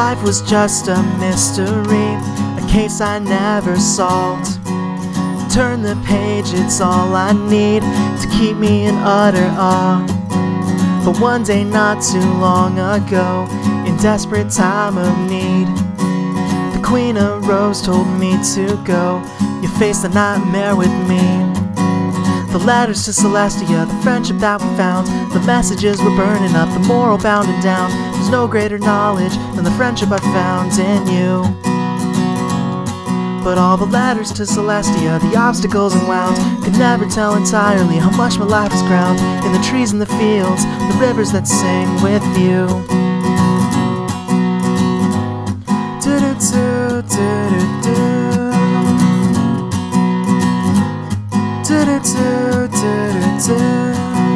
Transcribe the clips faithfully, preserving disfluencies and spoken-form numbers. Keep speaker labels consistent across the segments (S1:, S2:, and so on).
S1: life was just a mystery, a case I never solved. Turn the page, it's all I need to keep me in utter awe. But one day not too long ago, in desperate time of need, the Queen of Rose told me to go. You faced a nightmare with me. The letters to Celestia, the friendship that we found, the messages were burning up, the moral bounding down. There's no greater knowledge than the friendship I found in you. But all the letters to Celestia, the obstacles and wounds, could never tell entirely how much my life is ground in the trees and the fields, the rivers that sing with you. Do-do-do, do-do-do. Do-do-do, do-do-do.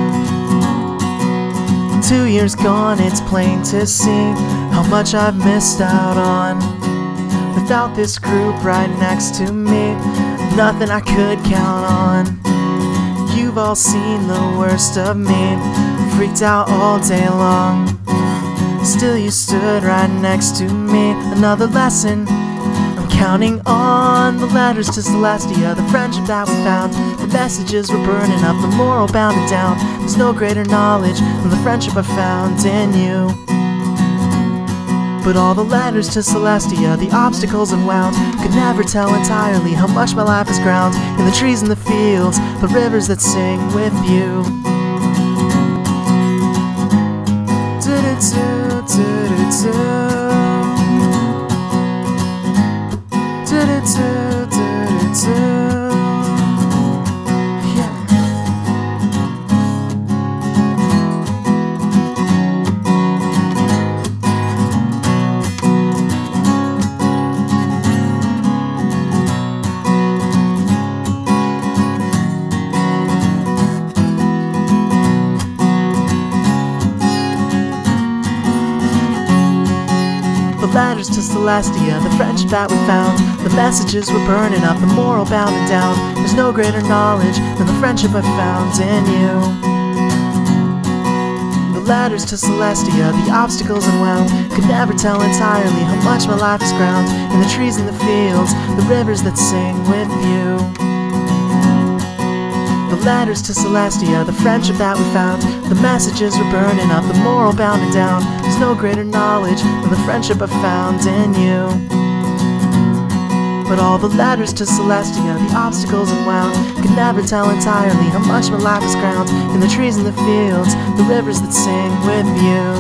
S1: Two years gone, it's plain to see how much I've missed out on. Without this group right next to me, nothing I could count on. You've all seen the worst of me, freaked out all day long. Still you stood right next to me, another lesson I'm counting on. The letters to Celestia, the friendship that we found, the messages were burning up, the moral bounded down. There's no greater knowledge than the friendship I found in you. But all the letters to Celestia, the obstacles and wounds, could never tell entirely how much my life is ground in the trees and the fields, the rivers that sing with you. Do-do-do, do-do-do. Do-do-do, do-do-do. The letters to Celestia, the friendship that we found, the messages were burning up, the moral bounding down. There's no greater knowledge than the friendship I found in you. The letters to Celestia, the obstacles and wounds, could never tell entirely how much my life is ground in the trees and the fields, the rivers that sing with you. The letters to Celestia, the friendship that we found, the messages were burning up, the moral bounding down. There's no greater knowledge than the friendship I found in you. But all the letters to Celestia, the obstacles and wounds, could never tell entirely how much my life is ground in the trees and the fields, the rivers that sing with you.